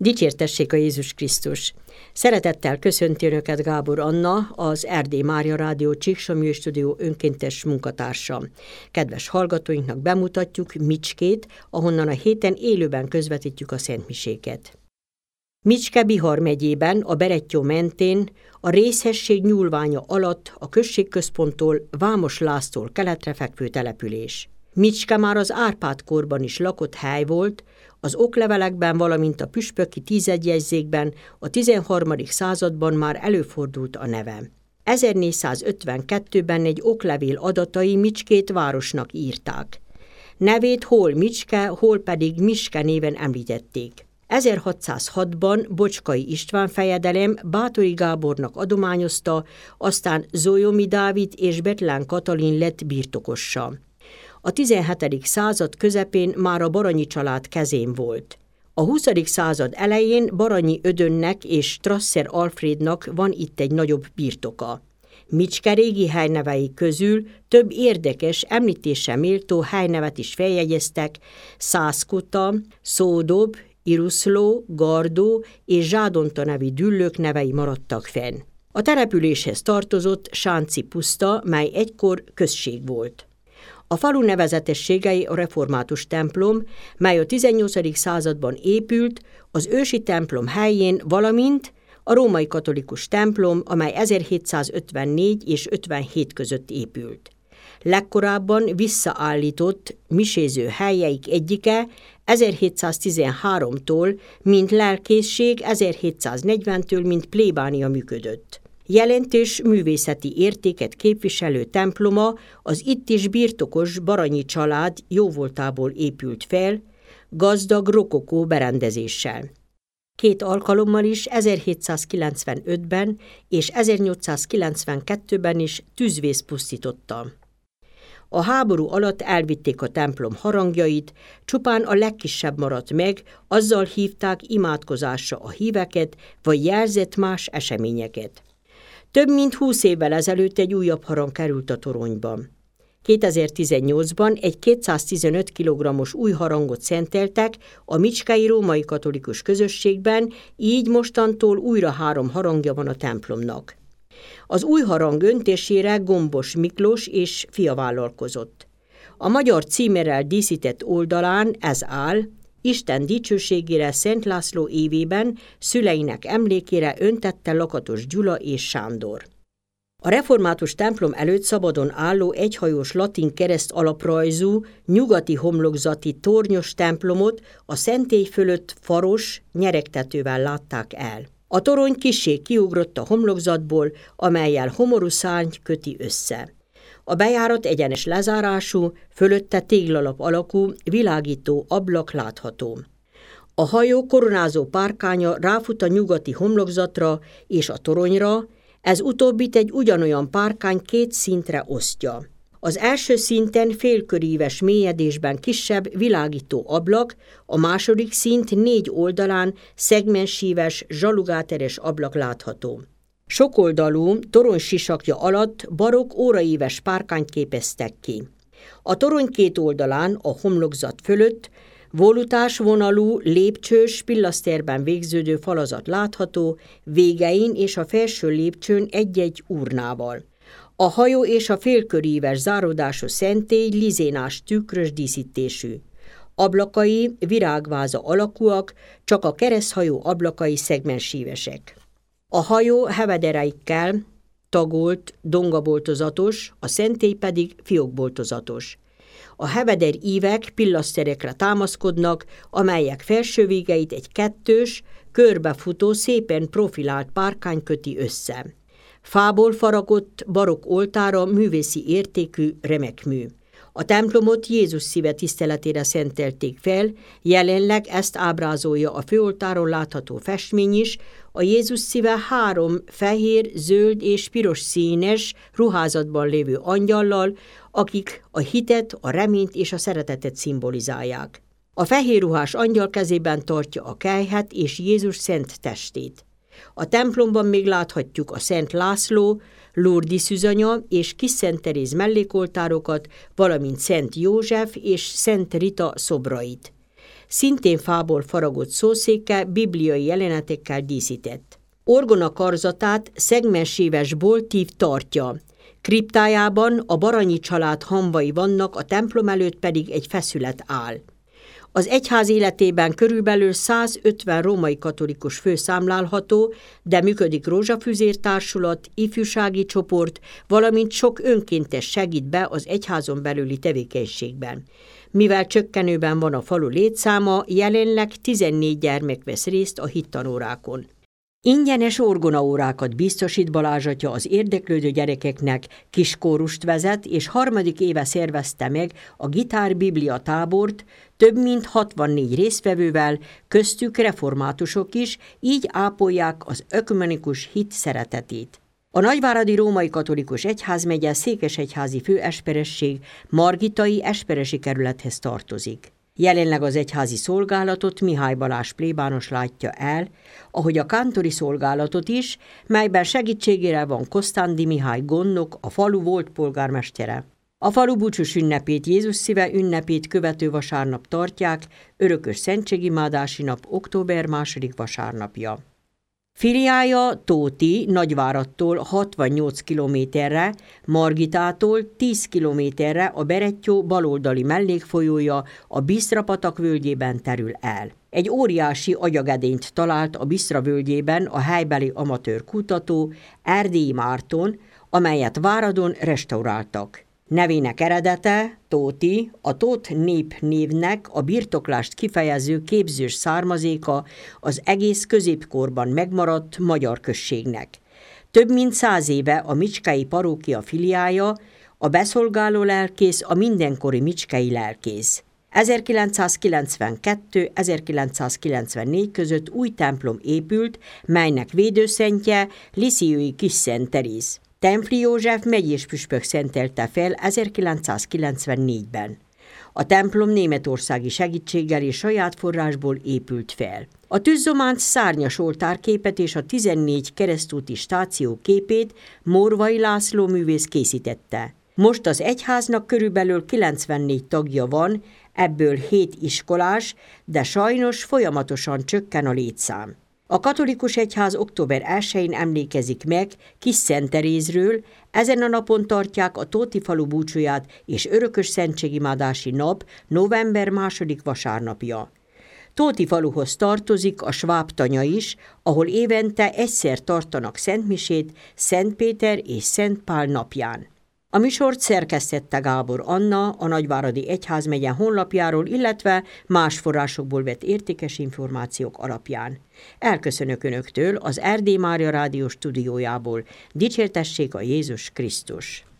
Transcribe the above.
Dicsértessék a Jézus Krisztus! Szeretettel köszönti Önöket Gábor Anna, az Erdély Mária Rádió Csíksomlyó Stúdió önkéntes munkatársa. Kedves hallgatóinknak bemutatjuk Micskét, ahonnan a héten élőben közvetítjük a szentmiséket. Micske Bihar megyében, a Berettyó mentén, a Részhesség nyúlványa alatt a községközponttól Vámos Lásztól keletre fekvő település. Micske már az Árpád-korban is lakott hely volt, az oklevelekben, valamint a püspöki tízegyjegyzékben a 13. században már előfordult a neve. 1452-ben egy oklevél adatai Micskét városnak írták. Nevét hol Micske, hol pedig Miske néven említették. 1606-ban Bocskai István fejedelem Báthori Gábornak adományozta, aztán Zólyomi Dávid és Bethlen Katalin lett birtokossa. A 17. század közepén már a Baranyi család kezén volt. A 20. század elején Baranyi Ödönnek és Strasser Alfrednak van itt egy nagyobb birtoka. Micske régi helynevei közül több érdekes, említésre méltó helynevet is feljegyeztek: Szászkuta, Szódob, Iruszló, Gardó és Zsádonta nevű düllők nevei maradtak fenn. A településhez tartozott Sánci puszta, mely egykor község volt. A falu nevezetességei a református templom, mely a 18. században épült, az ősi templom helyén, valamint a római katolikus templom, amely 1754 és 57 között épült. Legkorábban visszaállított miséző helyeik egyike 1713-tól, mint lelkészség 1740-től, mint plébánia működött. Jelentős művészeti értéket képviselő temploma az itt is birtokos Baranyi család jóvoltából épült fel, gazdag rokokó berendezéssel. 2 alkalommal is, 1795-ben és 1892-ben is tűzvész pusztította. A háború alatt elvitték a templom harangjait, csupán a legkisebb maradt meg, azzal hívták imádkozásra a híveket, vagy jelzett más eseményeket. Több mint 20 évvel ezelőtt egy újabb harang került a toronyba. 2018-ban egy 215 kg-os új harangot szenteltek a micskei római katolikus közösségben, így mostantól újra 3 harangja van a templomnak. Az új harang öntésére Gombos Miklós és fia vállalkozott. A magyar címerrel díszített oldalán ez áll: Isten dicsőségére Szent László évében szüleinek emlékére öntette Lakatos Gyula és Sándor. A református templom előtt szabadon álló egyhajós latin kereszt alaprajzú, nyugati homlokzati tornyos templomot a szentély fölött faros nyeregtetővel látták el. A torony kissé kiugrott a homlokzatból, amellyel homorú szárny köti össze. A bejárat egyenes lezárású, fölötte téglalap alakú, világító ablak látható. A hajó koronázó párkánya ráfut a nyugati homlokzatra és a toronyra, ez utóbbit egy ugyanolyan párkány 2 szintre osztja. Az első szinten félköríves mélyedésben kisebb világító ablak, a második szint 4 oldalán szegmenssíves, zsalugáteres ablak látható. Sokoldalú toronysisakja alatt barokk óraíves párkányt képeztek ki. A torony 2 oldalán a homlokzat fölött volutás vonalú, lépcsős, pillaszterben végződő falazat látható, végein és a felső lépcsőn egy-egy urnával. A hajó és a félköríves záródású szentély lizénás tükrös díszítésű. Ablakai virágváza alakúak, csak a kereszthajó ablakai szegmenssívesek. A hajó hevedereikkel tagolt, dongaboltozatos, a szentély pedig fiókboltozatos. A heveder ívek pillaszterekre támaszkodnak, amelyek felső végeit egy 2, körbefutó, szépen profilált párkány köti össze. Fából faragott barokk oltára művészi értékű remekmű. A templomot Jézus szíve tiszteletére szentelték fel, jelenleg ezt ábrázolja a főoltáron látható festmény is, a Jézus szíve 3 fehér, zöld és piros színes ruházatban lévő angyallal, akik a hitet, a reményt és a szeretetet szimbolizálják. A fehér ruhás angyal kezében tartja a kelyhet és Jézus szent testét. A templomban még láthatjuk a Szent László, Lourdes szűzanya és Kis Szent Teréz mellékoltárokat, valamint Szent József és Szent Rita szobrait. szintén fából faragott szószéke bibliai jelenetekkel díszített. Orgona karzatát szegmenséves boltív tartja. Kriptájában a Baranyi család hamvai vannak, a templom előtt pedig egy feszület áll. Az egyház életében körülbelül 150 római katolikus fő számlálható, de működik rózsafüzértársulat, ifjúsági csoport, valamint sok önkéntes segít be az egyházon belüli tevékenységben. Mivel csökkenőben van a falu létszáma, jelenleg 14 gyermek vesz részt a hittanórákon. Ingyenes orgonaórákat biztosít Balázs atya az érdeklődő gyerekeknek, kiskórust vezet, és 3. éve szervezte meg a Gitár-Biblia tábort, több mint 64 résztvevővel, köztük reformátusok is, így ápolják az ökumenikus hit szeretetét. A Nagyváradi Római Katolikus Egyházmegye székesegyházi főesperesség Margitai esperesi kerülethez tartozik. Jelenleg az egyházi szolgálatot Mihály Balázs plébános látja el, ahogy a kántori szolgálatot is, melyben segítségére van Kosztándi Mihály gondnok, a falu volt polgármestere. A falu búcsús ünnepét, Jézus szíve ünnepét követő vasárnap tartják, örökös szentségimádási nap október 2. vasárnapja. Filiája Tóti Nagyváradtól 68 kilométerre, Margitától 10 kilométerre a Berettyó baloldali mellékfolyója a Bisztra-patak völgyében terül el. Egy óriási agyagedényt talált a Bisztra völgyében a helybeli amatőr kutató Erdélyi Márton, amelyet Váradon restauráltak. Nevének eredete Tóti, a Tóth népnévnek a birtoklást kifejező képzős származéka az egész középkorban megmaradt magyar községnek. Több mint 100 éve a micskei parókia filiája, a beszolgáló lelkész a mindenkori micskei lelkész. 1992-1994 között új templom épült, melynek védőszentje Lisieux-i Kis Szent Teréz. Templi József megyés püspök szentelte fel 1994-ben. A templom németországi segítséggel és saját forrásból épült fel. A tűzzománc szárnyas oltárképet és a 14 keresztúti stáció képét Morvai László művész készítette. Most az egyháznak körülbelül 94 tagja van, ebből 7 iskolás, de sajnos folyamatosan csökken a létszám. A katolikus egyház október 1-én emlékezik meg Kis Szent Terézről, ezen a napon tartják a Tóti falu búcsúját és örökös szentségimádási nap november 2. vasárnapja. Tóti faluhoz tartozik a Svábtanya is, ahol évente egyszer tartanak szentmisét Szent Péter és Szent Pál napján. A műsort szerkesztette Gábor Anna a Nagyváradi Egyházmegye honlapjáról, illetve más forrásokból vett értékes információk alapján. Elköszönök Önöktől az Erdély Mária Rádió stúdiójából. Dicsértessék a Jézus Krisztus!